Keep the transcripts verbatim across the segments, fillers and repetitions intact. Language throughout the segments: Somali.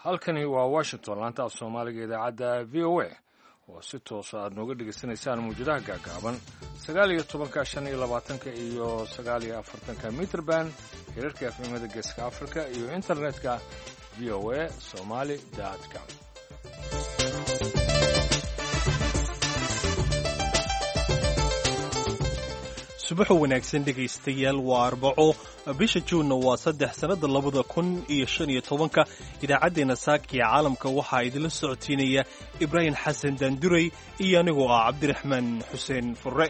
halkani waa washington laanta af soomaaliga idaacadda v o a oo si toosa aad nooga dhegaysanaysaan mawjadaha gaagaaban sagaal iyo tobanka shan iyo labaatanka iyo sagaal iyo afartanka mitrband hirarka efemada geeska africa iyo internetka v o a somali com. subaxu wanaagsan dhegaystayaal waa arbaco bisha juunna waa saddex sannada labada kun iyo shan iyo tobanka idaacaddeenna saakiya caalamka waxaa idinla socodsiinaya ibraahim xasan daanduray iyo anigoo ah cabdiraxmaan xuseen furre.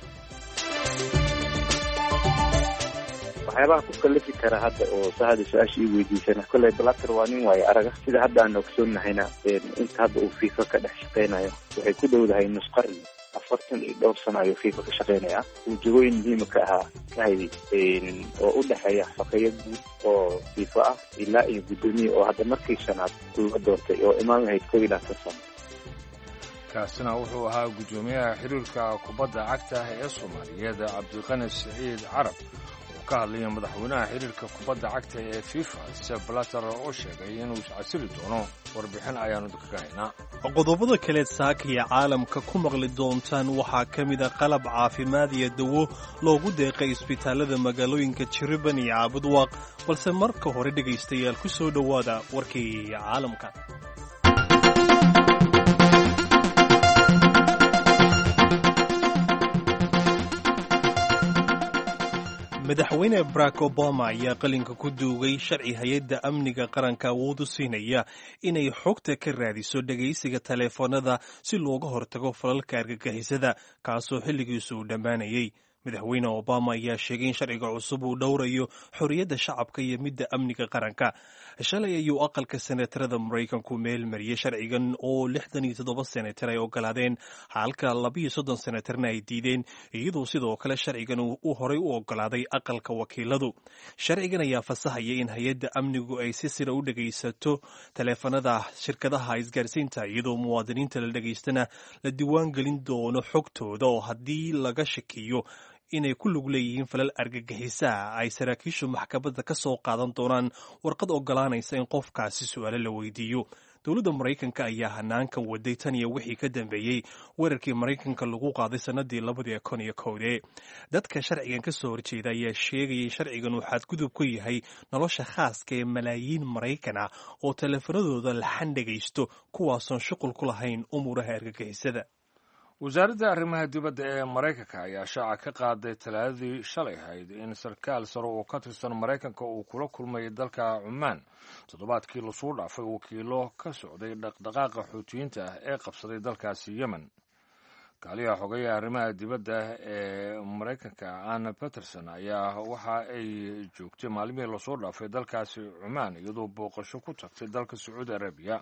waxyaabaha ku kalifi kara hadda oo sahada su-aasha ii weydiisana kolley blatter waa nin waayo araga sida hadda aan ogsoonnahayna inta hadda uu fiifa ka dhex shaqaynayo waxay ku dhowdahay nus qarni afartan iyo dhowr sano ayuu fiifa ka shaqaynaya uu jagooyin muhiima ka ahaa ka hayay oo u dhexeeya xafiya guud oo fiifa ah ilaa iyo guddoomiye oo hadda markii shanaad uga doortay oo imaan lahayd koob iyo labaatan sano. kaasina wuxuu ahaa guddoomiyaha xiriirka kubadda cagta ee soomaaliyeed cabdiqani siciid carab oo ka hadlaya madaxweynaha xiriirka kubadda cagta ee fifa Sepp Blatter oo sheegay inuu casili doono warbixin ayaanu kaga haynaa. qodobada kaleed saakiya caalamka ku maqli doontaan waxaa ka mid a qalab caafimaad iyo dawo loogu deeqay isbitaalada magaalooyinka jiriban iyo caabudwaaq balse marka hore dhegaystayaal ku soo dhowaada warkii caalamka. madaxweyne barack obama ayaa qalinka ku duugay sharci hay-adda amniga qaranka awood u siinaya inay xogta ka raadiso dhegaysiga taleefanada si looga hortago falalka argagixisada kaasoo xilligiisu uu dhammaanayay. madaxweyne obama ayaa sheegay in sharciga cusub uu dhowrayo xorriyadda shacabka iyo midda amniga qaranka. shalay ayuu aqalka senatarada maraykanku meel mariyey sharcigan oo lixdan iyo toddoba senatar ay ogolaadeen halka labiyo soddon senatarna ay diideen iyadoo sidoo kale sharcigan uu horay u ogolaaday aqalka wakiiladu. sharcigan ayaa fasaxaya in hay-adda amnigu ay si sira u dhegaysato taleefanada shirkadaha isgaarsiinta iyadoo muwaadiniinta la dhegaystana la diiwaan gelin doono xogtooda oo haddii laga shakiyo inay ku lug leeyihiin falal argagixisaa ay saraakiishu maxkamadda ka soo qaadan doonaan warqad ogolaanaysa in qofkaasi su-aalo la weydiiyo. dowladda maraykanka ayaa hanaankan waday tan iyo wixii ka dambeeyey weerarkii maraykanka lagu qaaday sannadii labadii kun iyo kowdee. dadka sharcigan ka soo horjeeda ayaa sheegayay sharcigan uu xadgudub ku yahay nolosha khaaska ee malaayiin maraykan ah oo taleefanadooda laxan dhegaysto kuwaasoon shuqul ku lahayn umuuraha argagixisada. wasaaradda arrimaha dibadda ee maraykanka ayaa shaaca ka qaaday talaadadii shalay ahayd in sarkaal sare oo ka tirsan maraykanka uu kula kulmay dalka cumaan toddobaadkii lasuu dhaafay wakiilo ka socday dhaqdhaqaaqa xuutiyiinta ah ee qabsaday dalkaasi yemen. kaaliyaha xogeeya arrimaha dibadda ee maraykanka anna peterson ayaa waxa ay joogtay maalmihii lasoo dhaafay dalkaasi cumaan iyadoo booqasho ku tagtay dalka sacuudi arabiya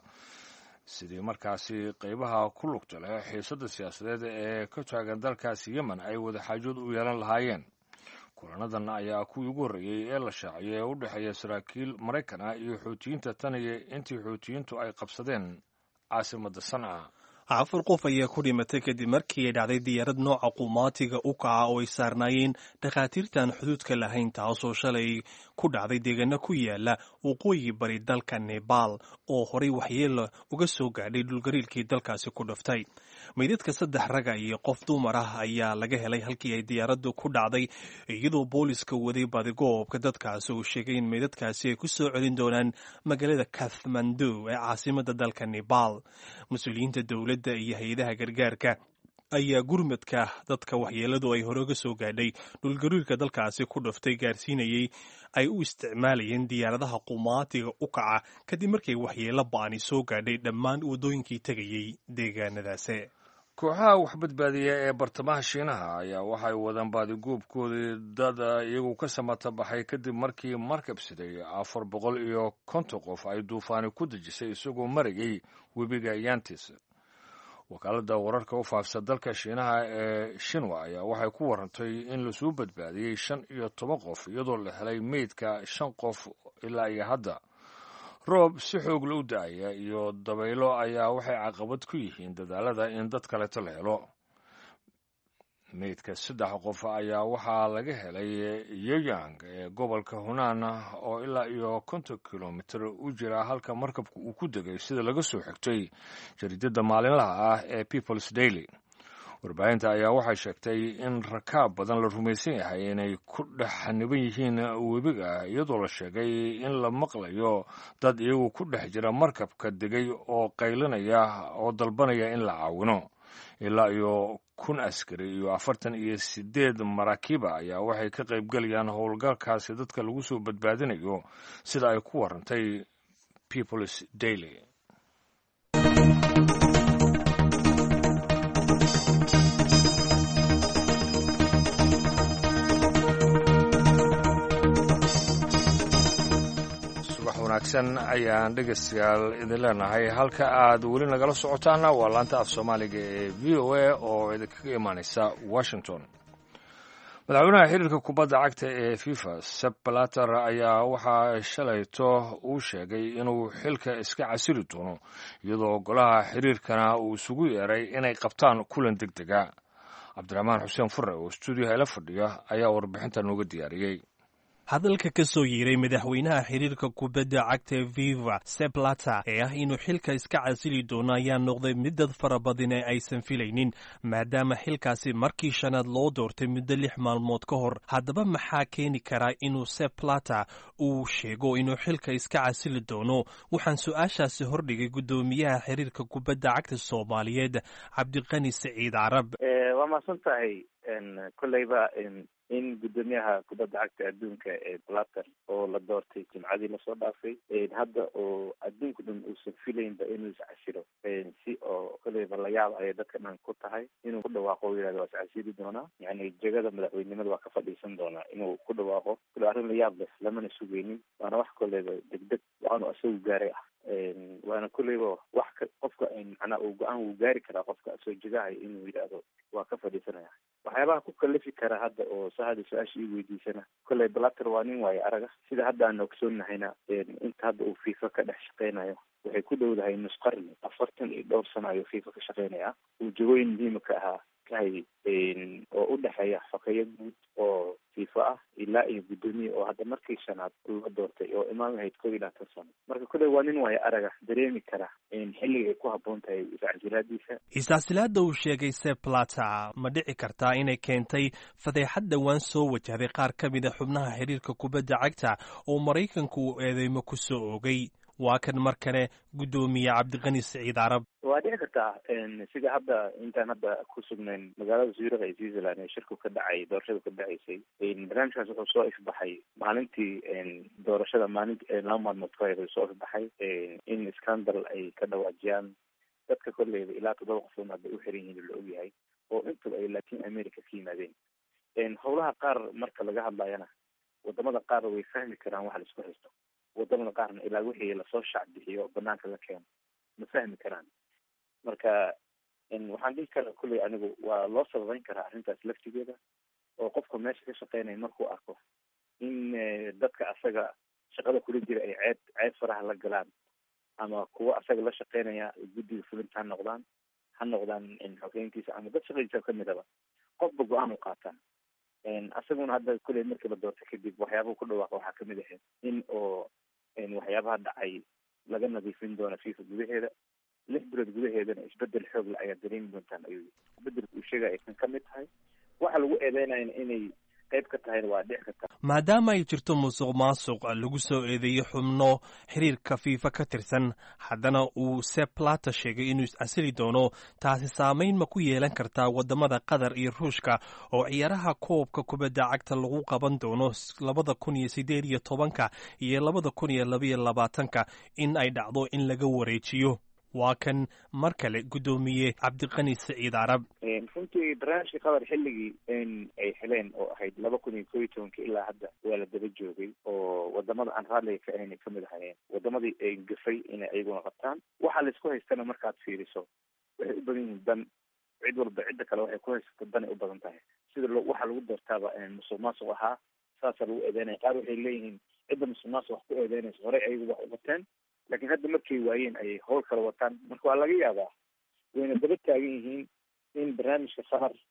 sidii markaasi qaybaha ku lugta leh xiisadda siyaasadeed ee ka taagan dalkaasi yemen ay wadaxaajood u yeelan lahaayeen. kulanadan ayaa kuwii ugu horreeyey ee la shaaciyay ee u dhexeeya saraakiil maraykan ah iyo xuutiyiinta tan iyo intii xuutiyiintu ay qabsadeen caasimadda sanca. afar qof ayaa ku dhimatay kadib markii ay dhacday diyaarad nooca qumaatiga u kaca oo ay saarnaayeen dhakhaatiirtaan xuduudka lahayn taasoo shalay ku dhacday deegaano ku yaala waqooyi bari dalka nebaal oo horay waxyeelo uga soo gaadhay dhulgariirkii dalkaasi ku dhuftay. meydadka saddex raga iyo qof dumar ah ayaa laga helay halkii ay diyaaraddu ku dhacday iyadoo booliska waday badigoobka dadkaasi uu sheegay in meydadkaasi ay ku soo celin doonaan magaalada kathmandu ee caasimadda dalka nebaal. mas-uuliyiinta dowladda iyo hay-adaha gargaarka ayaa gurmadka dadka waxyeeladu ay hore uga soo gaadhay dhulgariirka dalkaasi ku dhuftay gaarsiinayay ay u isticmaalayeen diyaaradaha qumaatiga u kaca kadib markay waxyeelo ba'ani soo gaadhay dhammaan waddooyinkii tegayey deegaanadaasi. kooxaha waxbadbaadiya ee bartamaha shiinaha ayaa waxay wadaan baadiguubkoodii dad iyagu ka samata baxay kadib markii markab siday afar boqol iyo konton qof ay duufaani ku dejisay isagoo marayay webiga yantis. wakaaladda wararka u faafsa dalka shiinaha ee shinwa ayaa waxay ku warantay in lasoo badbaadiyey shan iyo toban qof iyadoo la helay meydka shan qof ilaa iyo hadda. roob si xoog la u da-aya iyo dabaylo ayaa waxay caqabad ku yihiin dadaalada in dad kaleeto la helo. meydka saddex qof ayaa waxaa laga helay yoyang ee gobolka hunaan oo ilaa iyo konton kilomitir u jira halka markabku uu ku degay sida laga soo xigtay jariidada maalinlaha ah ee People's Daily. warbaahinta ayaa waxay sheegtay in rakaab badan la rumaysan yahay inay ku dhex xaniban yihiin webiga, iyadoo la sheegay in la maqlayo dad iyagu ku dhex jira markabka degay oo qaylinaya oo dalbanaya in la caawino. ilaa iyo kun askari iyo afartan iyo sideed maraakiiba ayaa waxay ka qaybgalayaan howlgalkaasi dadka lagu soo badbaadinayo, sida ay ku warantay People's Daily. wanaagsan ayaan dhegeystayaal idin leenahay. halka aad weli nagala socotaana waa laanta af soomaaliga ee v o a oo idinkaga imaaneysa Washington. madaxweynaha xiriirka kubadda cagta ee FIFA Sepp Blatter ayaa waxaa shalayto uu sheegay inuu xilka iska casili doono, iyadoo golaha xiriirkana uu isugu yeeray inay qabtaan kulan degdega. cabdiraxmaan xuseen fure oo stuudiyaha ila fadhiya ayaa warbixinta nooga diyaariyey. hadalka ka soo yeeray madaxweynaha xiriirka kubadda cagta FIFA Sepp Blatter ee ah inuu xilka iska casili doono ayaa noqday mid dad fara badan ee aysan filaynin, maadaama xilkaasi markii shanaad loo doortay muddo lix maalmood ka hor. haddaba maxaa keeni karaa inuu Sepp Blatter uu sheego inuu xilka iska casili doono? waxaan su-aashaasi hordhigay guddoomiyaha xiriirka kubadda cagta Soomaaliyeed Cabdiqani Saciid Carab. waa mahadsan tahay kolleyba in guddoomiyaha kubadda cagta adduunka ee Blatter oo la doortay jimcadii lasoo dhaafay, hadda oo adduunku dhan uusan filaynba inuu iscasilo, si oo kolleyba la yaab ayay dadka dhan ku tahay inuu ku dhawaaqo o yihahdo waa iscasili doonaa, yani jegada madaxweynimada waa ka fadhiisan doonaa inuu ku dhawaaqo. kule arrin la yaab leh, lamana sugeynin, waana wax kolleyba degdeg waxaanu isagu gaaray ah. waana kolleyba wax qofka macnaa uu go-aan wuu gaari karaa qofka soo jegahay inuu yidhaahdo waa ka fadhiisanaya. waxyaabaha ku kalifi kara hadda oo sahada su-aasha ii weydiisana, kolley Blatter waa nin waaye araga, sida hadda aan ogsoonnahayna inta hadda uu FIFA ka dhex shaqeynayo waxay ku dhowdahay nus qarni, afartan iyo dhowr sano ayuu FIFA ka shaqeynaya. uu jagooyin muhiima ka ahaa kahay oo u dhexeeya xogeyo guud oo FIFA ah ilaa iyo guddoomiye oo hadda markii shanaad la doortay oo imaam ahayd koob iyo labaatan sano. marka kolley waa nin waaye araga, dareemi kara xilliga ay ku habboon tahay iscasilaadiisa. iscasilaada uu sheegay Sepp Blatter ma dhici kartaa inay keentay fadeexad dhowaan soo wajahday qaar ka mid a xubnaha xiriirka kubadda cagta oo Maraykanku uu eedeymo ku soo oogay? waa kan mar kale guddoomiye Cabdiqani Saciid Carab. waa dhici kartaa sida hadda intaan hadda ku sugnayn magaalada Zurich ee Switzerland ee shirku ka dhacay, doorashada ka dhacaysay, barnaamijkaas wuxuu soo ifbaxay maalintii doorashada maalin laba maalmood ka hor soo ifbaxay in scandal ay ka dhawaajiyaan dadka kolleyba ilaa toddoba qofood hadda u xiran yihiin la ogyahay oo intuba ay Latin America ka yimaadeen. howlaha qaar marka laga hadlayana wadamada qaar way fahmi karaan waxa la isku haysto, wadamada qaarna ilaa wixii lasoo shacbixiyo banaanka la keeno ma fahmi karaan. marka waxaan dhihi karaa kulley anigu waa loo sababeyn karaa arrintaas laftigeeda, oo qofka meesha ka shaqeynaya markuu arko in dadka asaga shaqada kula jira ay ceeb ceeb faraha la galaan, ama kuwa asaga la shaqeynaya guddiga fulinta ha noqdaan ha noqdaan xogeyntiisa ama dad shaqadiisa kamidaba, qofba go-aan u qaataa. asaguna hadda kulley markii la doortay kadib waxyaabaha ku dhawaaqa waxaa kamid ahayd in oo waxyaabaha dhacay laga nadiifin doono FIFA gudaheeda, lix bilood gudaheedana isbedel xoog la ayaa dareemi doontaan ayuu isbedelka uu sheegay aysan ka mid tahay. waxa lagu eedeynayana inay qayb ka tahayna waa dhici karta. maadaama ay jirto musuq maasuq lagu soo eedeeyey xubno xiriirka FIFA ka tirsan, haddana uu Sepp Blatter sheegay inuu iscasili doono, taasi saameyn ma ku yeelan kartaa wadamada Qatar iyo Ruushka oo ciyaaraha koobka kubadda cagta lagu qaban doono labada kun iyo sideed iyo tobanka iyo labada kun iyo laba iyo labaatanka in ay dhacdo in laga wareejiyo? waa kan mar kale guddoomiye Cabdiqani Saciid Carab. runtii barnaamijka qatar xilligii ay heleen oo ahayd laba kun iyo koob iyo tobanka ilaa hadda waa la daba joogay, oo wadamada aan raadliga ka ahayn ay kamid ahayeen wadamadii ay gafay inay iyaguna qabtaan. waxaa laisku haystana markaad fiiriso waxay u badan yihiin dan, cid walba cidda kale waxay ku haysato danay u badan tahay. sida waxaa lagu doortaaba musuq maasuq ahaa, saasaa lagu eedeynaya. qaar waxay leeyihiin cidda musuq maasuq wax ku eedeynaysa horey ayagu wax u bateen, laakiin hadda markay waayeen ayay howl kala wataan. marka waa laga yaabaa wayna daba taagan yihiin in barnaamijka qatar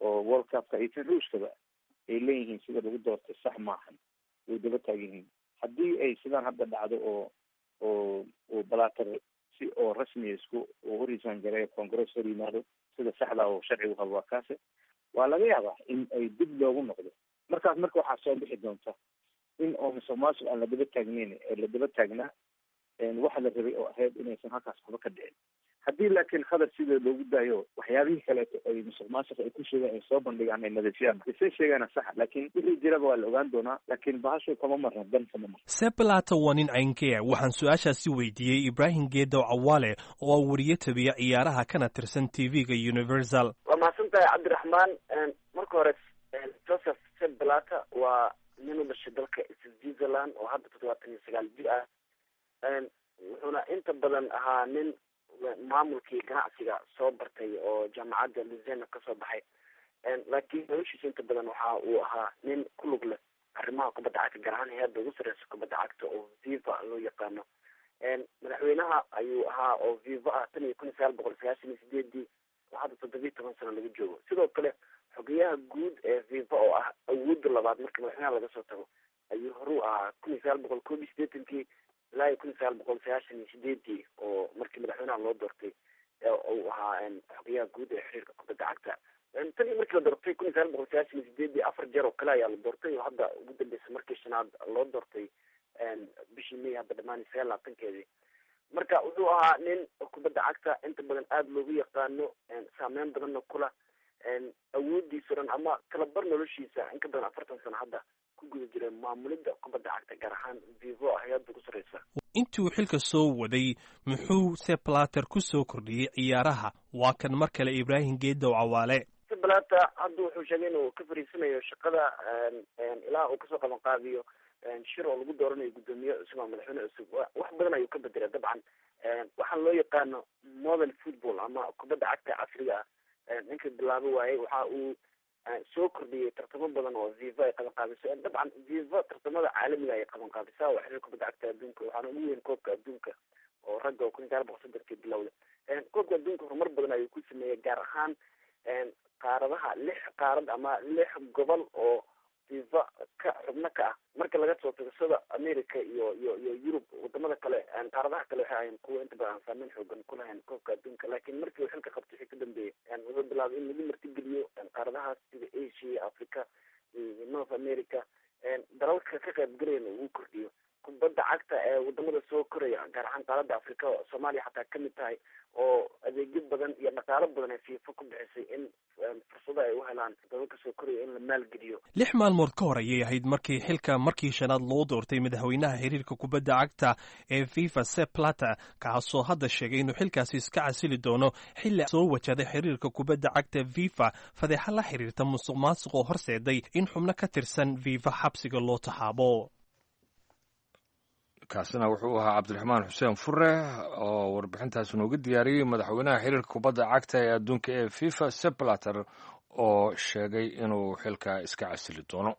oo world cupka iyo tan ruushkaba ay leeyihiin sida lagu doortay sax maahan, way daba taagan yihiin. haddii ay sidaan hadda dhacdo oo oo oo balaatar si oo rasmiya isku oo horiisaan gareeyo congress hor yimaado sida saxda oo sharcigu qabo waa kaase, waa laga yaabaa in ay dib loogu noqdo. markaas marka waxaa soo bixi doonta in oo musuqmaasuq aan la daba taagneyn ee la daba taagnaa waxa la rabay oo ahayd inaysan halkaas waxba ka dhicin. haddii laakiin khadar sida loogu daayo waxyaabihii kaleeto ay musuqmaasuq ay ku sheegaan ay soo bandhigaan ay nadiifiyaan isay sheegaana sax, laakiin wixii jiraba waa la ogaan doonaa, laakiin bahashu kama marna dan kama marna. Sepp Blatter waa nin caynkee waxaan su-aashaasi weydiiyey Ibrahim Geedow Cawaale oo ah wariye tabiya ciyaaraha kana tirsan T V-ga Universal. waa mahadsantahay cabdiraxmaan. marka hore Joseph Sepp Blatter waa nin u dhashay dalka Switzerland oo hadda toddobaatan iyo sagaal jir ah, wuxuuna inta badan ahaa nin maamulkii ganacsiga soo bartay oo jaamacadda Louisiana kasoo baxay, laakiin noloshiisa inta badan waxa uu ahaa nin ku lug leh arrimaha kubadda cagta, gaar ahaan heerda ugu sarreysa kubadda cagta oo FIFA loo yaqaano. madaxweynaha ayuu ahaa oo FIFA ah tan iyo kun iyo sagaal boqol sagaashan iyo sideedii oo hadda toddobiyi toban sano laga joogo. sidoo kale xogeyaha guud ee FIFA oo ah awoodda labaad marka madaxweynaha laga soo tago ayuu horu ahaa kun iyo sagaal boqol koob iyo sideetankii ilaa iyo kun iyo sagaal boqol sagaashan iyo sideedii oo markii madaxweynaha loo doortay uu ahaa xogeyaha guud ee xiriirka kubadda cagta. tan iyo markii la doortay kun iyo sagaal boqol sagaashan iyo sideedii afar jeer oo kale ayaa la doortay oo hadda ugu dambeysa markii shanaad loo doortay bishii May hadda dhamaan sagaal labaatankeedii. marka wuxuu ahaa nin kubadda cagta inta badan aada loogu yaqaano, saameyn badanna kula awoodiisa dhan ama kalabar noloshiisa in ka badan afartan sano hadda ku guda jiray maamulidda kubadda cagta, gaar ahaan vivo hay-adda ku sarreysa. intii uu xilka soo waday muxuu Sepp Blatter ku soo kordhiyey ciyaaraha? waa kan mar kale Ibrahim Geedow Cawaale. Sepp Blatter hadda wuxuu sheegay inuu ka fariisanayo shaqada ilaa uu kasoo qaban qaadiyo shir oo lagu dooranayo guddoomiye cusub ama madaxweyne cusub. wax badan ayuu ka bedelay dabcan waxaan loo yaqaano modern football ama kubadda cagta casriga ah. ninka bilaabo waayey waxa uu soo kordhiyey tartamo badan oo FIFA ay qaban qaadiso. dabcan FIFA tartamada caalamiga ay qaban qaadisaa waa xiriir kubadda cagta adduunka, waxaana ugu weyn koobka adduunka oo ragga oo kun iyo sagaal boqol soddonkii bilowday. koobka adduunka horumar badan ayuu ku sameeyey, gaar ahaan qaaradaha lix qaarad ama lix gobol oo FIFA ka xubno ka ah marka laga soo tago sida America iyo iyo iyo Europe. wadamada kale qaaradaha kale waxay ahayn kuwa inta badan saameyn xoogan ku lahayn koobka adduunka, laakiin markii uu xilka qabtay wixii ka dambeeyey wuxuu bilaabay in lagu martigeliyo qaaradahaas sida Asia, Africa iyo North America. dalalka ka qaybgalayna uu kordhiyo kubadda cagta ee wadamada soo koraya, gaar ahaan qaaradda Africa oo Soomaaliya xataa ka mid tahay, oo adeegyo badan iyo dhaqaalo badan ay FIFA ku bixisay in fursado ay u helaan dalalka soo koraya in la maalgeliyo. lix maalmood ka hor ayay ahayd markii xilka markii shanaad loo doortay madaxweynaha xiriirka kubadda cagta ee FIFA Sepp Blatter, kaasoo hadda sheegay inuu xilkaasi iska casili doono xilli soo wajaday xiriirka kubadda cagta FIFA fadeexa la xiriirta musuqmaasuq oo horseeday in xubno ka tirsan FIFA xabsiga loo taxaabo. kaasina wuxuu ahaa cabdiraxmaan xuseen fure oo warbixintaas nooga diyaariyey madaxweynaha xiriirka kubadda cagta ee adduunka ee FIFA Sepp Blatter oo sheegay inuu xilka iska casili doono.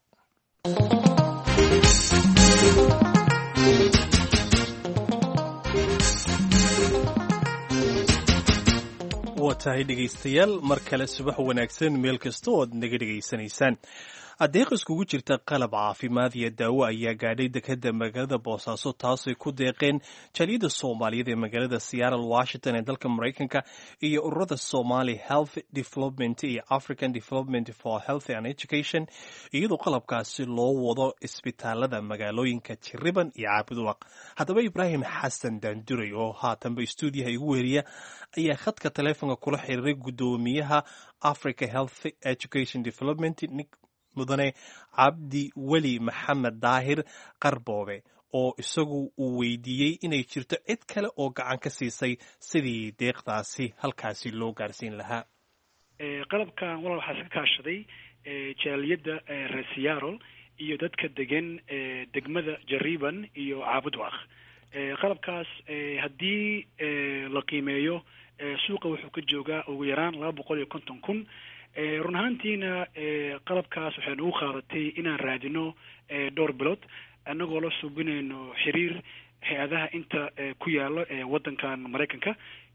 waa tahay dhegaystayaal, mar kale subax wanaagsan meel kasta oo aad naga dhegaysanaysaan. adeeq iskugu jirta qalab caafimaad iyo daawo ayaa gaadhay dekedda magaalada Boosaaso, taasay ku deeqeen jaaliyadda Soomaaliyeed ee magaalada Seattle, Washington ee dalka Mareykanka iyo ururada Somali Health Development iyo African Development for Health and Education, iyadoo qalabkaasi loo wado isbitaalada magaalooyinka Jiriban iyo Caabudwaaq. haddaba Ibraahim Xasan Daanduray oo haatanba stuudiyaha igu weriya ayaa khadka taleefanka kula xiriiray guddoomiyaha Africa Health Education Development mudane cabdi weli maxamed daahir qarboobe, oo isagu uu weydiiyey inay jirto cid kale oo gacan ka siisay sidii deeqdaasi halkaasi loo gaarsiin lahaa. qalabkan walaal waxaa iska kaashaday jaaliyadda reer Seattle iyo dadka degan degmada Jariban iyo Caabudwaaq. qalabkaas haddii la qiimeeyo suuqa wuxuu ka joogaa ugu yaraan laba boqol iyo konton kun. run ahaantiina qalabkaas waxay nagu qaadatay inaan raadino dhowr bilood annagoo la suubinayno xiriir hay-adaha inta ku yaalo ee waddankan Mareykanka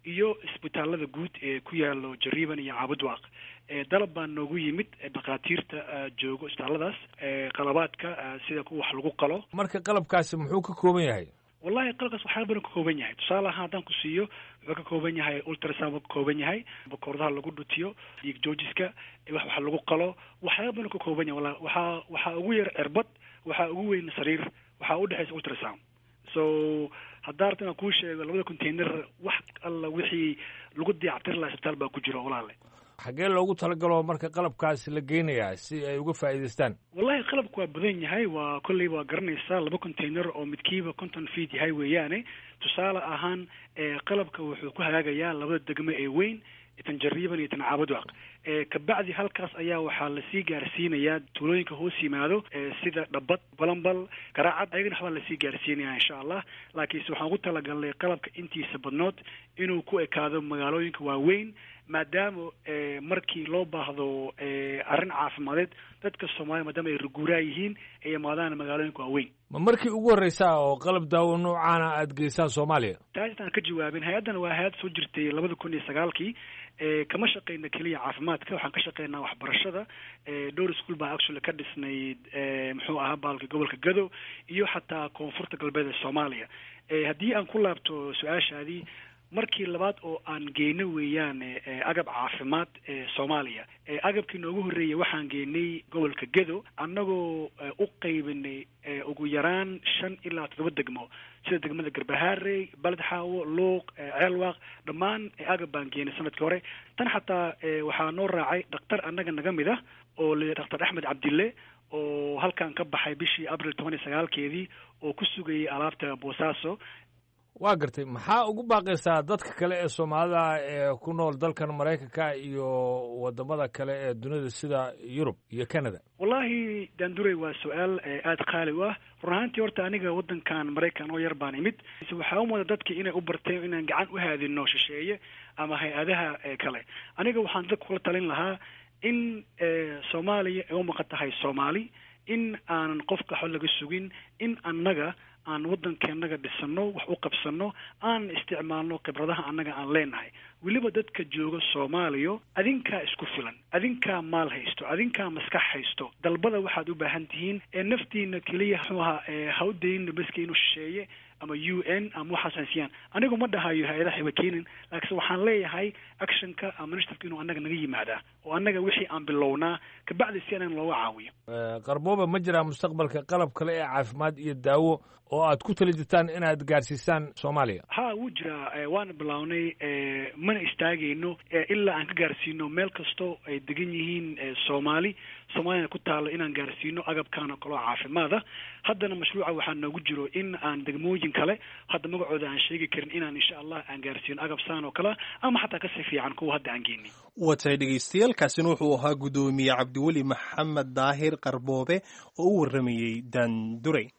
iyo isbitaalada guud ee ku yaalo jariban iyo caabudwaaq dalab baa noogu yimid dhakhaatiirta joogo isbitaalladaas qalabaadka sida kuwa wax lagu qalo. marka qalabkaasi muxuu ka kooban yahay? wallahi qalabkaas waxaa badan ka kooban yahay. tusaale ahaan haddaan ku siiyo wuxuu ka kooban yahay ultrasound ka kooban yahay, bakooradaha lagu dhutiyo, dhiig joojiska, wax wax lagu qalo, waxyaaba badan ka kooban yahay. wallahi waxaa waxaa ugu yar cirbad, waxaa ugu weyn sariir, waxaa u dhexaysa ultrasound. so haddaa rabta inaan kuu sheego labada container wax alla wixii lagu dayactir lahaa isbitaal baa ku jiro walaale. xaggee loogu talagalo marka qalabkaasi la geynayaa si ay uga faa'iidaystaan? wallahi qalabku waa badan yahay, waa kolley waa garanaysaa laba container oo midkiiba konton feet yahay weeyaane. tusaale ahaan qalabka wuxuu ku hagaagayaa labada degmo ee weyn, tan jariban iyo tan caabudwaaq. kabacdi halkaas ayaa waxaa lasii gaarsiinayaa tuulooyinka hoos yimaado sida dhabad, balambal, garaacad, ayagana waxbaa lasii gaarsiinaya insha allah. laakiinse waxaan ugu talagalnay qalabka intiisa badnood inuu ku ekaado magaalooyinka waaweyn, maadaama markii loo baahdo arrin caafimadeed dadka Soomaaliya maadaama ay ruguuraa yihiin ay imaadaan magaalooyinka waaweyn. ma markii ugu horreysa oo qalab daawo noocaana aad geysaan Soomaaliya? taasaan ka jawaabin. hay-addan waa hay-ad soo jirtay labada kun iyo sagaalkii. kama shaqeyna keliya caafimaadka, waxaan ka shaqeynaa waxbarashada. dhowr iskuul baa actually ka dhisnayd muxuu ahaa baalka gobolka Gado iyo xataa koonfurta galbeed ee Soomaaliya. haddii aan ku laabto su-aashaadii, markii labaad oo aan geyno weeyaan agab caafimaad ee Soomaaliya. agabkii noogu horreeyay waxaan geynay gobolka Gado annagoo u qaybinay ugu yaraan shan ilaa toddoba degmo sida degmada Garbaharey, Balad Xaawo, Luuq, Ceelwaaq, dhammaan agab baan geynay sanadkii hore. tan xataa waxaa noo raacay dhakhtar annaga naga mid ah oo la dhakhtar Axmed Cabdille oo halkan ka baxay bishii Abriil toban iyo sagaalkeedii oo ku sugayay alaabta Boosaaso. waa gartay. maxaa ugu baaqaysaa dadka kale ee Soomaalida ee ku nool dalkan Maraykanka iyo wadamada kale ee dunida sida Yurub iyo Canada? wallahi Daanduray waa su-aal aad qaali u ah. run ahaantii horta aniga wadankan Maraykan oo yar baan imid, waxaa u muuqda dadka inay u barteen inaan gacan u haadino shisheeye ama hay-adaha kale. aniga waxaan dadka kula talin lahaa in Soomaaliya ay u maqan tahay Soomaali, in aanan qofka xol laga sugin, in annaga aan waddankeennaga dhisano, wax u qabsano, aan isticmaalno khibradaha annaga aan leenahay. weliba dadka jooga Soomaaliya adinkaa isku filan, adinkaa maal haysto, adinkaa maskax haysto, dalbada waxaad u baahan tihiin ee naftiina keliya muxuu ahaa hawdayna baska inuu shisheeye ama U N ama waxaas haysiyaan. anigu ma dhahayo hay-adaha iba keenin, laakiinse waxaan leeyahay actionka ama ministarka inuu annaga naga yimaadaa oo annaga wixii aan bilownaa kabacdi si annaga looga caawiyo. qarbooba ma jiraa mustaqbalka qalab kale ee caafimaad iyo daawo oo aad ku tali jirtaan inaad gaarsiisaan Soomaaliya? ha wuu jiraa. waana bilownay, mana istaagayno ilaa aan ka gaarsiino meel kasto ay degan yihiin Soomaali Soomaaliyana ku taalo inaan gaarsiino agabkan oo kale caafimaada. haddana mashruuca waxaa noogu jiro in aan degmooyin kale hadda magacooda aan sheegi karin inaan insha allah aan gaarsiino agab saan oo kale ama xataa kasii fiican kuwa hadda aan geynay. watay dhegeystayaal kaasina wuxuu ahaa gudoomiye Cabdiweli Maxamed Daahir Qarboobe oo u waramayay Daanduray.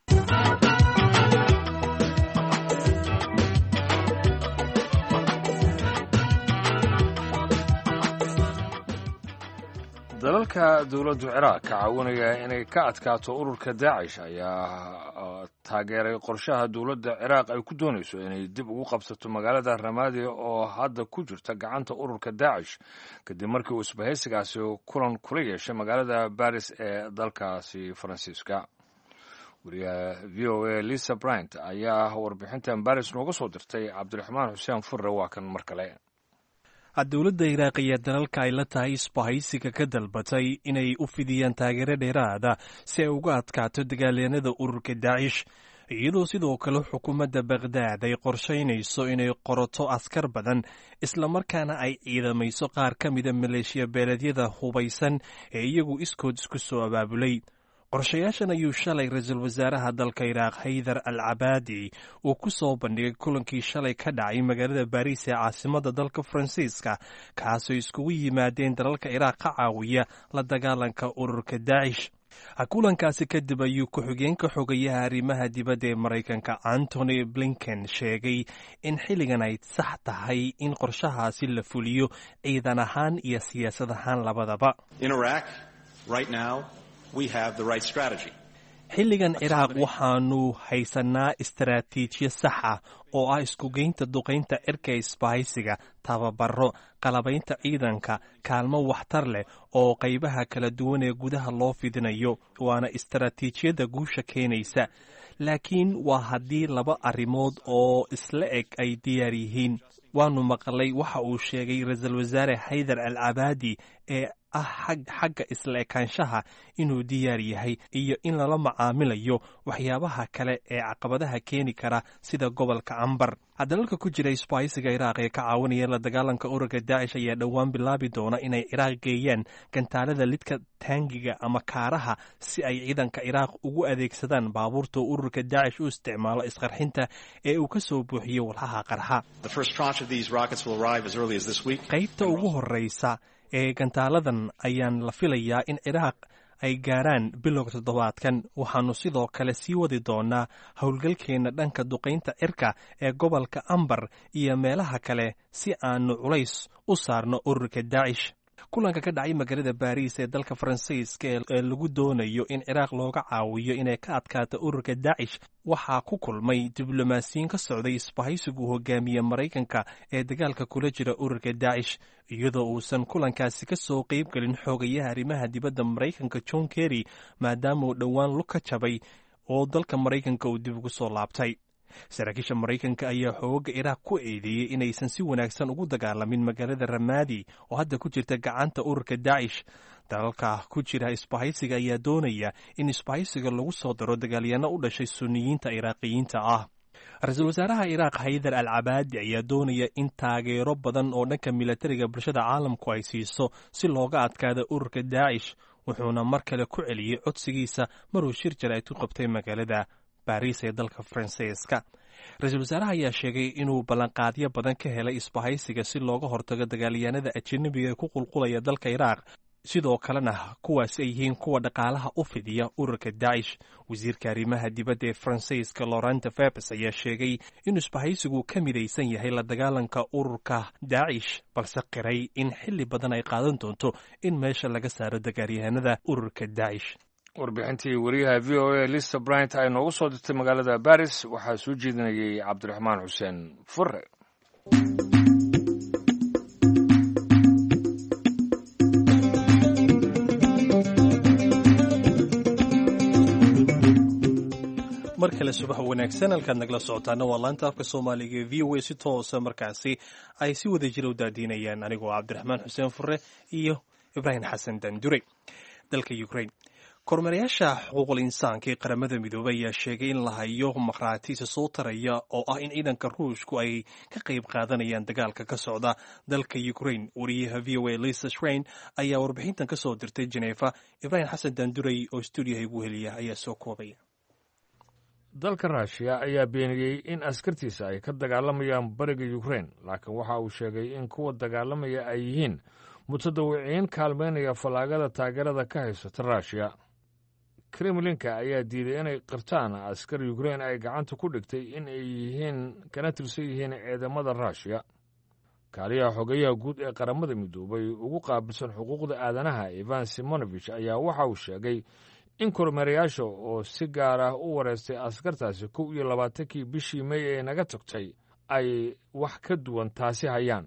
dalalka dowladda Ciraaq ka caawinaya inay ka adkaato ururka Daacish ayaa taageeray qorshaha dowladda Ciraaq ay ku doonayso inay dib ugu qabsato magaalada Ramadi oo hadda ku jirta gacanta ururka Daacish kadib markii uu isbahaysigaasi kulan kula yeeshay magaalada Paris ee dalkaasi Faransiiska. wariyaha V O A Lisa Bryant ayaa warbixintan Paris nooga soo dirtay. Cabdiraxmaan Xuseen Furre waa kan mar kale. dowladda Iraaq iyo dalalka ay la tahay isbahaysiga ka dalbatay inay u fidiyaan taageero dheeraada si ay uga adkaato dagaalyanada ururka Daacish, iyadoo sidoo kale xukuumadda Baghdad ay qorshaynayso inay qorato askar badan isla markaana ay ciidamayso qaar ka mida maleeshiya beeleedyada hubaysan ee iyagu iskood isku soo abaabulay. qorshayaashan ayuu shalay ra-iisul wasaaraha dalka Iraaq Haydar al-Cabaadi uu ku soo bandhigay kulankii shalay ka dhacay magaalada Paris ee caasimadda dalka Faransiiska, kaasoo iskugu yimaadeen dalalka Iraaq ka caawiya la dagaalanka ururka Daacish. kulankaasi kadib ayuu ku-xigeenka xogayaha arrimaha dibadda ee Maraykanka Antony Blinken sheegay in xilligan ay sax tahay in qorshahaasi la fuliyo ciidan ahaan iyo siyaasad ahaan labadaba. In Iraq right now we have the right strategy. xilligan ciraaq waxaanu haysanaa istaraatiijiya sax ah oo ah iskugeynta duqaynta cirka isbahaysiga tababaro qalabaynta ciidanka kaalmo waxtar leh oo qaybaha kala duwan ee gudaha loo fidinayo waana istaraatiijiyadda guusha keenaysa laakiin waa haddii laba arrimood oo isla eg ay diyaar yihiin waanu maqlay waxa uu sheegay ra-iisul wasaare haydar al cabaadi ee ah xagga isla ekaanshaha inuu diyaar yahay iyo in lala macaamilayo waxyaabaha kale ee caqabadaha keeni kara sida gobolka cambar dalalka ku jira isbahaysiga iraaq ee ka caawinaya la dagaalanka ururka daacish ayaa dhowaan bilaabi doona inay ciraaq geeyaan gantaalada lidka taangiga ama kaaraha si ay ciidanka ciraaq ugu adeegsadaan baabuurta ururka daacish u isticmaalo isqarxinta ee uu ka soo buuxiyo walxaha qarxa qaybta ugu horeysa ee gantaaladan ayaan la filayaa in ciraaq ay gaaraan bilowga toddobaadkan waxaanu sidoo kale sii wadi doonaa howlgalkeenna dhanka duqaynta cirka ee gobolka ambar iyo meelaha kale si aanu culays u saarno ururka daacish kulanka ka dhacay magaalada baariis ee dalka faransiiska ee lagu doonayo in ciraaq looga caawiyo inay ka adkaato ururka daacish waxaa ku kulmay diblomaasiyiin ka socday isbahaysigu hogaamiye maraykanka ee dagaalka kula jira ururka daacish iyadoo uusan kulankaasi ka soo qayb gelin xoogayaha arrimaha dibadda maraykanka john kerry maadaama uu dhowaan lug ka jabay oo dalka maraykanka uu dib ugu soo laabtay saraakiisha maraykanka ayaa xooga ciraaq ku eedeeyey inaysan si wanaagsan ugu dagaalamin magaalada ramaadi oo hadda ku jirta gacanta ururka daacish dalalka ku jira isbahaysiga ayaa doonaya in isbahaysiga lagu soo daro dagaalyaano u dhashay suniyiinta iraaqiyiinta ah ra-iisul wasaaraha ciraaq haydar al cabaadi ayaa doonaya in taageero badan oo dhanka milatariga bulshada caalamku ay siiso si looga adkaado ururka daacish wuxuuna mar kale ku celiyey codsigiisa maruu shir jaraa'id ku qabtay magaalada baariis ee dalka faransiiska ra-iisul wasaaraha ayaa sheegay inuu ballanqaadyo badan ka helay isbahaysiga si looga hortago dagaalyahanada ajanabiga ee ku qulqulaya dalka ciraaq sidoo kalena kuwaasi ay yihiin kuwa dhaqaalaha u fidiya ururka daacish wasiirka arrimaha dibadda ee faransiiska laurent fabes ayaa sheegay inuu isbahaysigu ka midaysan yahay la dagaalanka ururka daacish balse qiray in xilli badan ay qaadan doonto in meesha laga saaro dagaalyahanada ururka daacish warbixintii wariyaha v o a lista bryant ay noogu soo dirtay magaalada baris waxaa soo jeedinayay cabdiraxmaan xuseen fure mar kale subax wanaagsan halkaad nagala socotaana waa laanta afka soomaaliga v o a si toosa markaasi ay si wada jira u daadiinayaan anigoo cabdiraxmaan xuseen fure iyo ibraahim xasan dandure dalka ukraine kormeerayaasha xuquuqul insaanka ee qaramada midoobey ayaa sheegay in la hayo markhaatiisa soo taraya oo ah in ciidanka ruushku ay ka qayb qaadanayaan dagaalka ka socda dalka ukraine wariyaha v o a lisa shrain ayaa warbixintan ka soo dirtay jeneefa ibraahim xasan dandurey oo stuudiyaha igu heliya ayaa soo koobaya dalka ruushiya ayaa beeniyey in askartiisa ay ka dagaalamayaan bariga ukraine laakiin waxa uu sheegay in kuwa dagaalamaya ay yihiin mutadawiciin kaalmeynaya fallaagada taageerada ka haysata ruushiya kremlinka ayaa diiday inay qirtaan askar ukraine ay gacanta ku dhigtay in ay yihiin kana tirsan yihiin ciidamada ruushiya kaaliyaha xogeyaha guud ee qaramada midoobay ugu qaabilsan xuquuqda aadanaha ivan simonovich ayaa waxa uu sheegay in kormeerayaasha oo si gaar ah u wareystay askartaasi kow iyo labaatankii bishii mey ee naga tagtay ay wax ka duwan taasi hayaan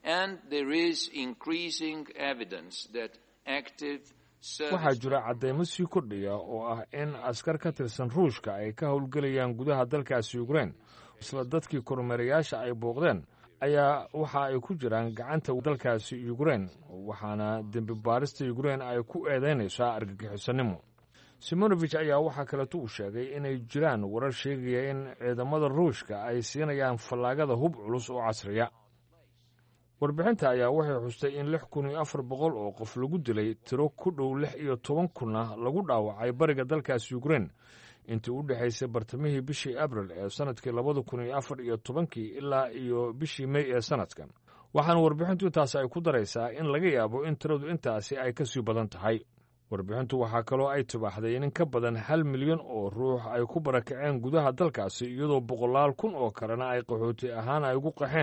waxaa jira caddaymo sii kordhaya oo ah in askar ka tirsan ruushka ay ka howlgelayaan gudaha dalkaasi ukraine isla dadkii kormeerayaasha ay booqdeen ayaa waxa ay ku jiraan gacanta dalkaasi ukraine waxaana dembi baarista ukraine ay ku eedaynaysaa argagixisannimo simonovich ayaa waxaa kaleeto uu sheegay inay jiraan warar sheegaya in ciidamada ruushka ay siinayaan fallaagada hub culus oo casriya warbixinta ayaa waxay xustay in lix kun iyo afar boqol oo qof lagu dilay tiro ku dhow lix iyo toban kunna lagu dhaawacay bariga dalkaasi ukraine intii u dhexaysay bartamihii bishii abril ee sannadkii labada kun iyo afar iyo tobankii ilaa iyo bishii mey ee sannadkan waxaana warbixintu intaasi ay ku daraysaa in laga yaabo in tiradu intaasi ay ka sii badan tahay warbixintu waxaa kaloo ay tibaaxday in ka badan hal milyan oo ruux ay ku barakaceen gudaha dalkaasi iyadoo boqolaal kun oo kalena ay qaxooti ahaan ay ugu qaxeen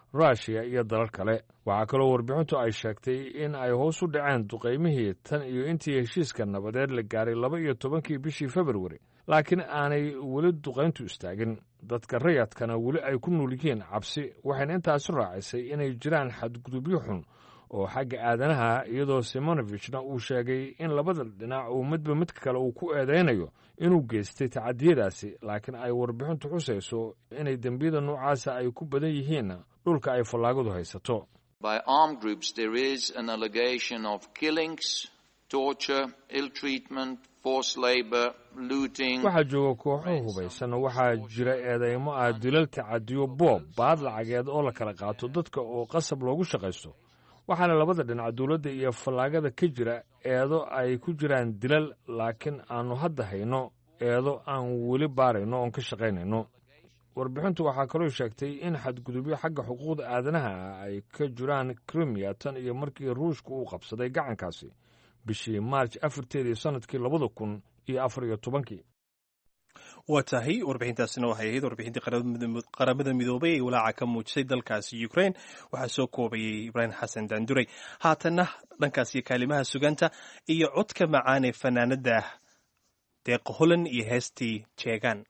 ruushiya iyo dalal kale. waxaa kaloo warbixintu ay sheegtay in ay hoos u dhaceen duqaymihii tan iyo intii heshiiska nabadeed la gaaray laba iyo tobankii bishii februari, laakiin aanay weli duqayntu istaagin. dadka rayadkana weli ay ku nool yihiin cabsi, waxayna intaasi raacisay inay jiraan xadgudubyo xun oo xagga aadanaha, iyadoo simonovichna uu sheegay in labada dhinac uu midba midka kale uu ku eedaynayo inuu geystay tacadiyadaasi, laakiin ay warbixintu xusayso inay dembiyada noocaasa ay ku badan yihiin dhulka ay fallaagadu haysato. By armed groups there is an allegation of killings, torture, ill treatment, forced labor, looting. waxaa jooga kooxo hubaysan, waxaa jira eedeymo ah dilal, tacadiyo, boob, baad lacageed oo la kala qaato dadka oo qasab loogu shaqaysto. waxaana labada dhinac dowladda iyo fallaagada ka jira eedo ay ku jiraan dilal, laakiin aanu hadda hayno eedo aan weli baarayno oon ka shaqaynayno. warbixintu waxaa kaloo sheegtay in xadgudubyo xagga xuquuqda aadanaha ah ay ka jiraan krimiya tan iyo markii ruushku uu qabsaday gacankaasi bishii maarj afarteedii sannadkii labada kun iyo afar iyo tobankii. waa tahay warbixintaasina waxay ahayd warbixintii qaramada midoobay ee walaaca ka muujisay dalkaasi ukraine. waxaa soo koobayey ibraahim xasan daanduray. haatanna dhankaasiyo kaalimaha suganta iyo codka macaan ee fanaanada deeqa holan iyo heestii jeegaan.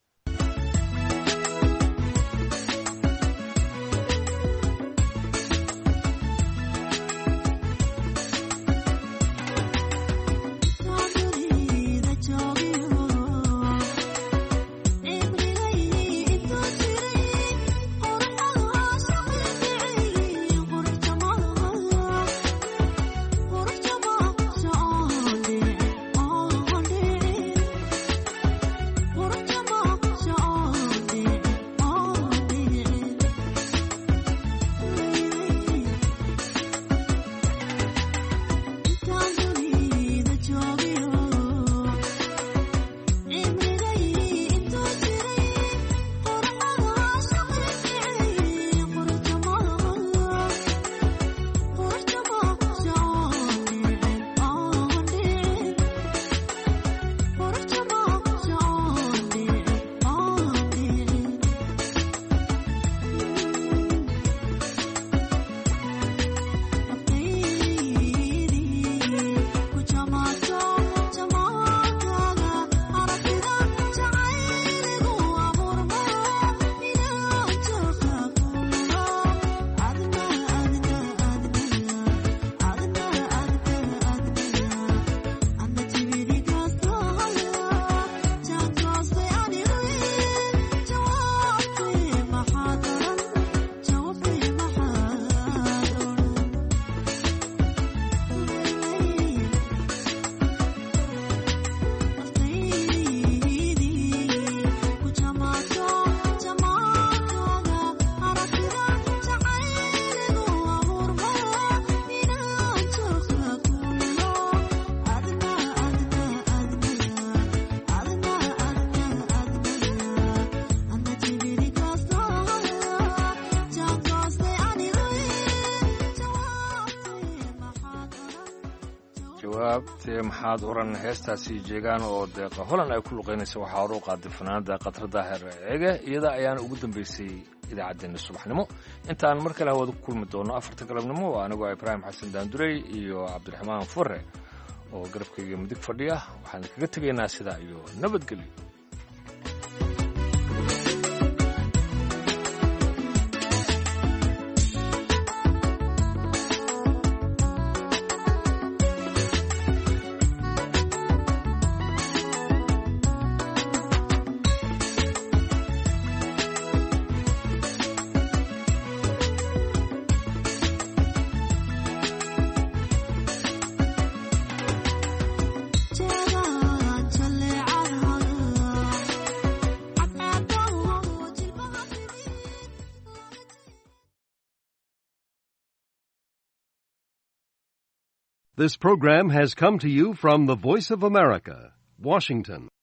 jawaabtee maxaad oran heestaasi jeegaan oo deeqa holan ay ku luqaynaysa waxaa hor u qaaday fanaanada Qatra Daahir Eege. iyada ayaana ugu dambeysay idaacaddeenna subaxnimo. intaan mar kale hawada ku kulmi doono afarta galabnimo waa anigoo Ibraahim Xasan Daanduray iyo Cabdiraxmaan Furre oo garabkayga midig fadhiya. waxaan kaga tegaynaa sidaa iyo nabadgelyo. This program has come to you from the Voice of America, Washington.